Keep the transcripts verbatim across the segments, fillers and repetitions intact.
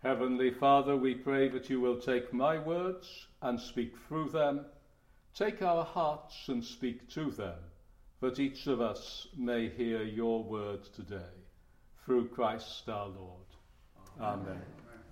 Heavenly Father, we pray that you will take my words and speak through them. Take our hearts and speak to them, that each of us may hear your word today. Through Christ our Lord. Amen. Amen.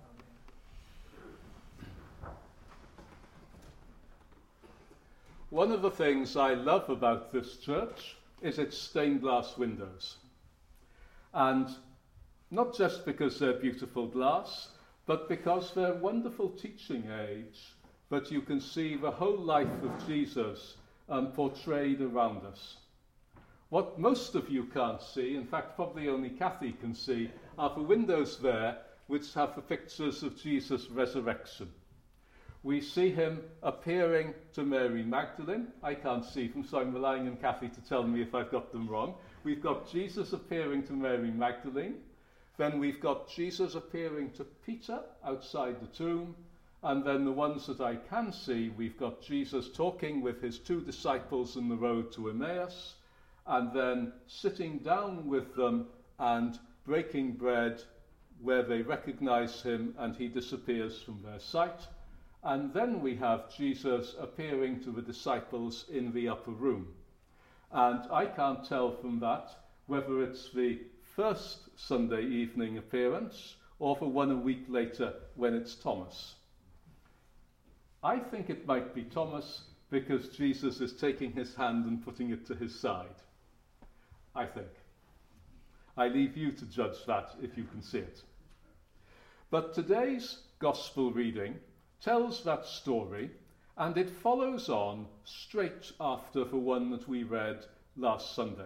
One of the things I love about this church is its stained glass windows. And not just because they're beautiful glass, but because they're wonderful teaching aids that you can see the whole life of Jesus um, portrayed around us. What most of you can't see, in fact probably only Kathy can see, are the windows there which have the pictures of Jesus' resurrection. We see him appearing to Mary Magdalene. I can't see them, so I'm relying on Kathy to tell me if I've got them wrong. We've got Jesus appearing to Mary Magdalene. Then we've got Jesus appearing to Peter outside the tomb. And then the ones that I can see, we've got Jesus talking with his two disciples on the road to Emmaus, and then sitting down with them and breaking bread where they recognize him and he disappears from their sight. And then we have Jesus appearing to the disciples in the upper room. And I can't tell from that whether it's the first Sunday evening appearance or the one a week later when it's Thomas. I think it might be Thomas because Jesus is taking his hand and putting it to his side. I think. I leave you to judge that if you can see it. But today's gospel reading tells that story, and it follows on straight after the one that we read last Sunday.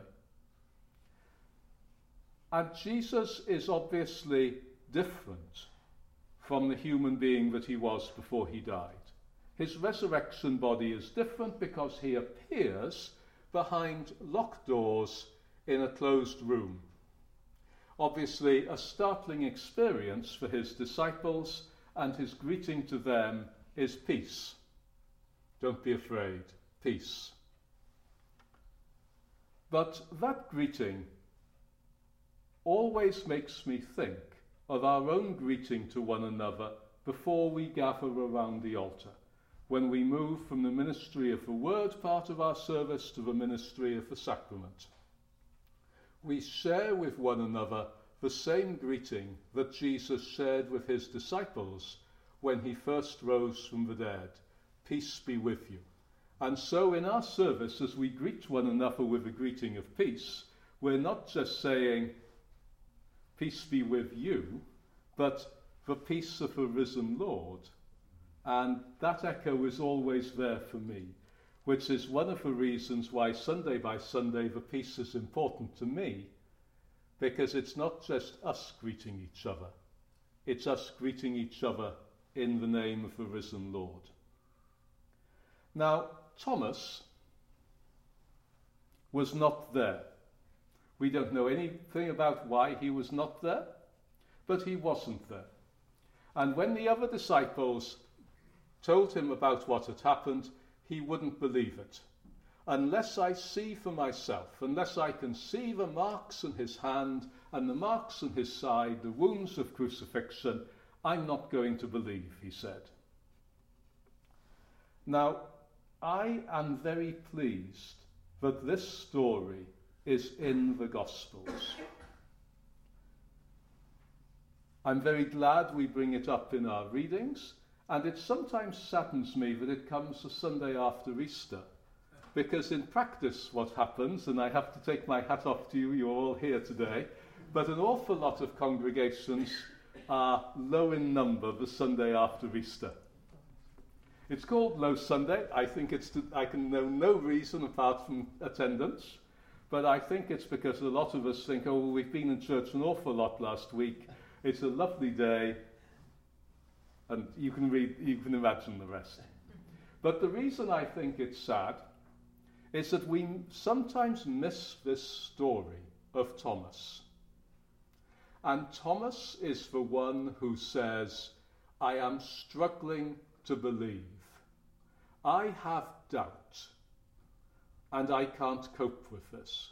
And Jesus is obviously different from the human being that he was before he died. His resurrection body is different because he appears behind locked doors in a closed room. Obviously, a startling experience for his disciples, and his greeting to them is peace. Don't be afraid, peace. But that greeting always makes me think of our own greeting to one another before we gather around the altar, when we move from the ministry of the word part of our service to the ministry of the sacrament. We share with one another the same greeting that Jesus shared with his disciples when he first rose from the dead. Peace be with you. And so in our service, as we greet one another with a greeting of peace, we're not just saying, peace be with you, but the peace of the risen Lord. And that echo is always there for me, which is one of the reasons why Sunday by Sunday the peace is important to me, because it's not just us greeting each other, it's us greeting each other in the name of the risen Lord. Now, Thomas was not there. We don't know anything about why he was not there, but he wasn't there. And when the other disciples told him about what had happened, he wouldn't believe it. Unless I see for myself, unless I can see the marks in his hand and the marks in his side, the wounds of crucifixion, I'm not going to believe, he said. Now, I am very pleased that this story is in the Gospels. I'm very glad we bring it up in our readings, and it sometimes saddens me that it comes the Sunday after Easter, because in practice what happens, and I have to take my hat off to you, you're all here today, but an awful lot of congregations are low in number the Sunday after Easter. It's called Low Sunday. I think it's to, I can know no reason apart from attendance, but I think it's because a lot of us think, oh, well, we've been in church an awful lot last week. It's a lovely day, and you can read, you can imagine the rest. But the reason I think it's sad is that we sometimes miss this story of Thomas. And Thomas is the one who says, I am struggling to believe. I have doubt, and I can't cope with this.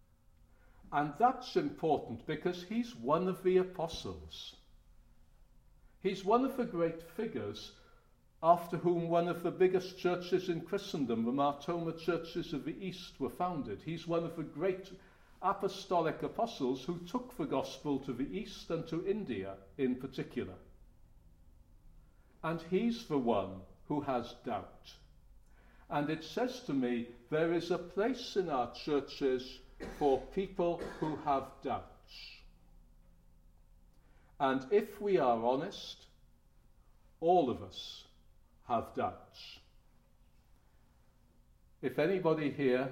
And that's important because he's one of the apostles. He's one of the great figures after whom one of the biggest churches in Christendom, the Mar Thoma churches of the East, were founded. He's one of the great apostolic apostles who took the gospel to the East and to India in particular. And he's the one who has doubt. And it says to me, there is a place in our churches for people who have doubts. And if we are honest, all of us have doubts. If anybody here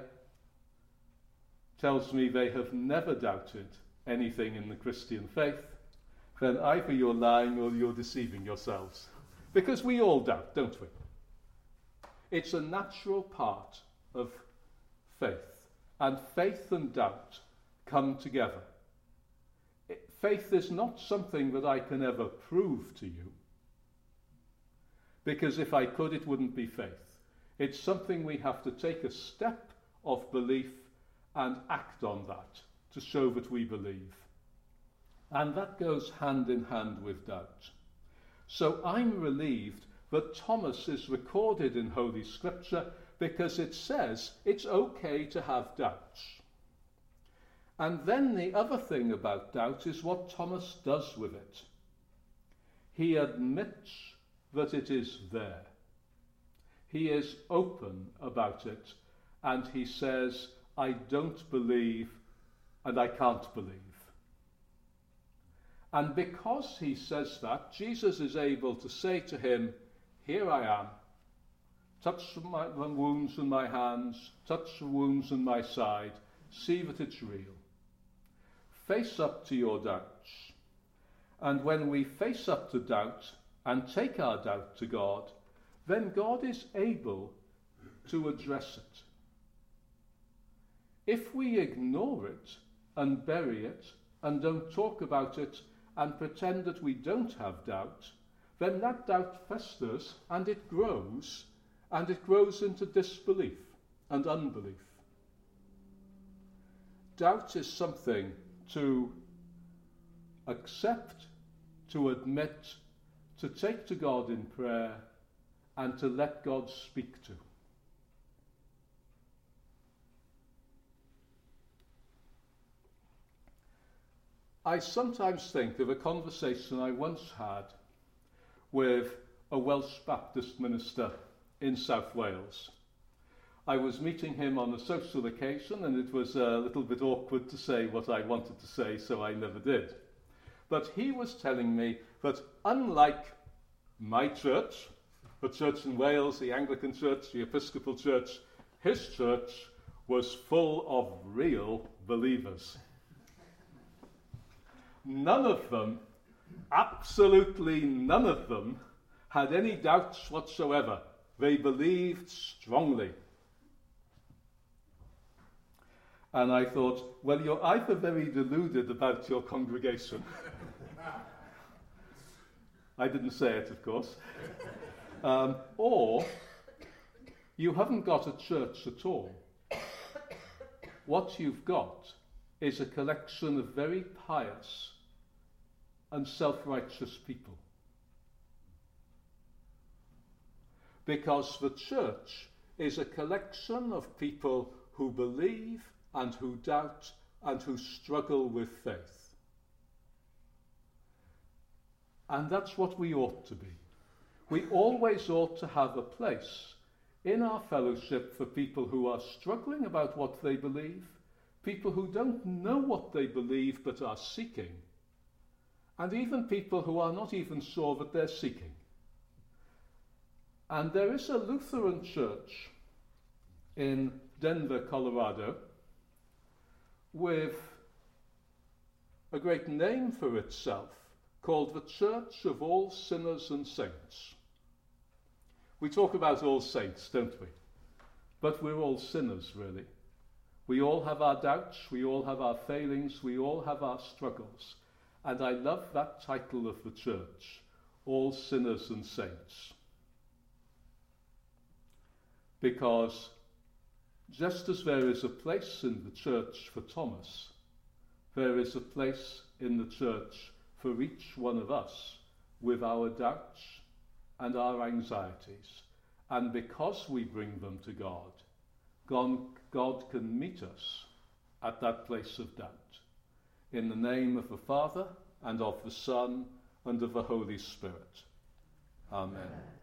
tells me they have never doubted anything in the Christian faith, then either you're lying or you're deceiving yourselves. Because we all doubt, don't we? It's a natural part of faith. And faith and doubt come together. It, faith is not something that I can ever prove to you. Because if I could, it wouldn't be faith. It's something we have to take a step of belief and act on that to show that we believe. And that goes hand in hand with doubt. So I'm relieved that Thomas is recorded in Holy Scripture because it says it's okay to have doubts. And then the other thing about doubt is what Thomas does with it. He admits that it is there. He is open about it, and he says, I don't believe, and I can't believe. And because he says that, Jesus is able to say to him, here I am. Touch my, the wounds in my hands, touch the wounds in my side, see that it's real. Face up to your doubts. And when we face up to doubt and take our doubt to God, then God is able to address it. If we ignore it and bury it and don't talk about it and pretend that we don't have doubt, then that doubt festers and it grows, and it grows into disbelief and unbelief. Doubt is something to accept, to admit, to take to God in prayer, and to let God speak to. I sometimes think of a conversation I once had with a Welsh Baptist minister in South Wales. I was meeting him on a social occasion, and it was a little bit awkward to say what I wanted to say, so I never did. But he was telling me that unlike my church, the church in Wales, the Anglican church, the Episcopal church, his church was full of real believers. None of them, absolutely none of them, had any doubts whatsoever. They believed strongly. And I thought, well, you're either very deluded about your congregation. I didn't say it, of course. Um, or you haven't got a church at all. What you've got is a collection of very pious and self-righteous people. Because the church is a collection of people who believe and who doubt and who struggle with faith. And that's what we ought to be. We always ought to have a place in our fellowship for people who are struggling about what they believe, people who don't know what they believe but are seeking, and even people who are not even sure that they're seeking. And there is a Lutheran church in Denver, Colorado, with a great name for itself, called the Church of All Sinners and Saints. We talk about all saints, don't we? But we're all sinners, really. We all have our doubts, we all have our failings, we all have our struggles. And I love that title of the church, All Sinners and Saints. Because just as there is a place in the church for Thomas, there is a place in the church for each one of us with our doubts and our anxieties. And because we bring them to God, God, God can meet us at that place of doubt. In the name of the Father, and of the Son, and of the Holy Spirit. Amen. Amen.